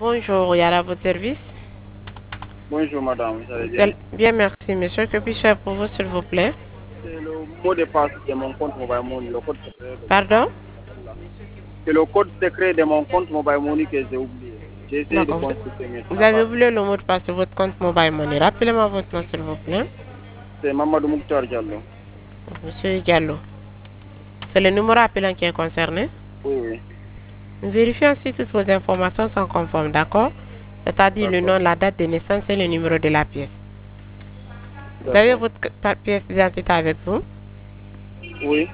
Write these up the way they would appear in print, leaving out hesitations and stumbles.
Bonjour, Yara, à votre service. Bonjour madame, vous allez Bien, bien? bien, merci monsieur. Que puis-je faire pour vous, s'il vous plaît? C'est le mot de passe de mon compte Mobile Money, le code secret. Pardon? C'est le code secret de mon compte Mobile Money que j'ai oublié. J'ai essayé de D'accord. consulter, mais ça Vous n'a avez pas. oublié le mot de passe de votre compte Mobile Money. Rappelez-moi votre nom, s'il vous plaît. C'est Mamadou Mouktar Diallo. Monsieur Diallo. C'est le numéro appelant qui est concerné. Oui, oui. Nous vérifions si toutes vos informations sont conformes, d'accord? C'est-à-dire le nom, la date de naissance et le numéro de la pièce. Vous avez votre pièce d'identité avec vous? Oui.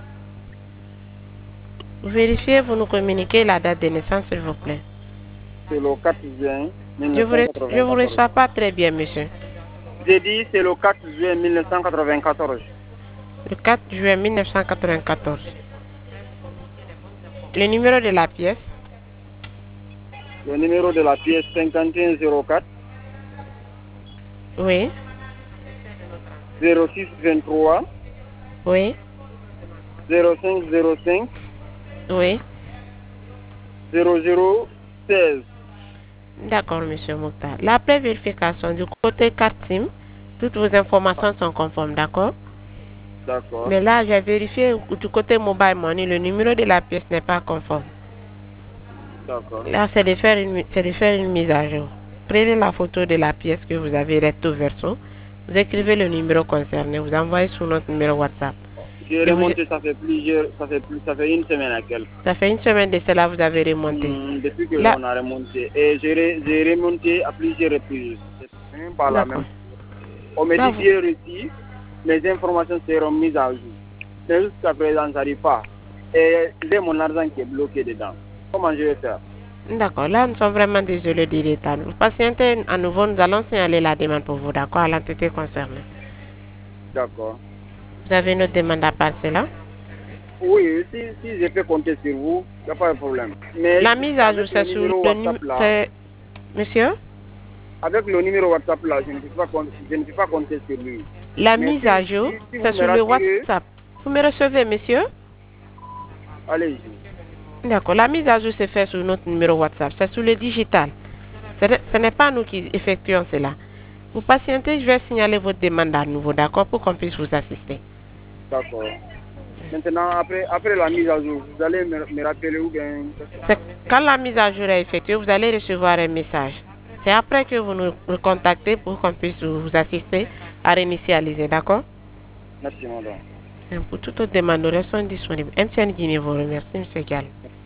Vous vérifiez, vous nous communiquez la date de naissance, s'il vous plaît. C'est le 4 juin Je 1994. vous reçois pas très bien, monsieur. J'ai dit c'est le 4 juin 1994. Le 4 juin 1994. Le numéro de la pièce? Le numéro de la pièce 5104 Oui. 0623 Oui. 0505 Oui. 0016. D'accord, monsieur Mouktar. La vérification du côté carte SIM, toutes vos informations sont conformes, d'accord? D'accord. Mais là, j'ai vérifié du côté Mobile Money, le numéro de la pièce n'est pas conforme. D'accord. Là, c'est de faire une mise à jour. Prenez la photo de la pièce que vous avez recto verso. Vous écrivez le numéro concerné, vous envoyez sur notre numéro WhatsApp. J'ai remonté, ça fait une semaine à quelques. Ça fait une semaine de cela, vous avez remonté. Depuis que l'on a remonté. Et j'ai remonté à plusieurs reprises. C'est même pas la même. On me dit bien reçu, mes informations seront mises à jour. Mais jusqu'à présent, ça n'arrive pas. Et j'ai mon argent qui est bloqué dedans. Comment je vais faire? D'accord, là nous sommes vraiment désolés du retard. Vous patientez à nouveau, nous allons signaler la demande pour vous, d'accord, à l'entité concernée. D'accord. Vous avez une autre demande à passer là? Oui, si je peux compter sur vous, il n'y a pas de problème. Mais la mise à jour, c'est sur le numéro. Monsieur? Avec le numéro WhatsApp là, je ne peux pas compter sur lui. La mise à jour, c'est sur le WhatsApp. Vous me recevez, monsieur? Allez-y. D'accord, la mise à jour se fait sur notre numéro WhatsApp, c'est sur le digital. Ce n'est pas nous qui effectuons cela. Vous patientez, je vais signaler votre demande à nouveau, d'accord, pour qu'on puisse vous assister. D'accord. Maintenant, après la mise à jour, vous allez me rappeler ou bien... Quand la mise à jour est effectuée, vous allez recevoir un message. C'est après que vous nous contactez pour qu'on puisse vous assister à réinitialiser, d'accord? Merci, madame. Pour toute autre demande, nous restons disponibles. MTN Guinée vous remercie, M. Gall.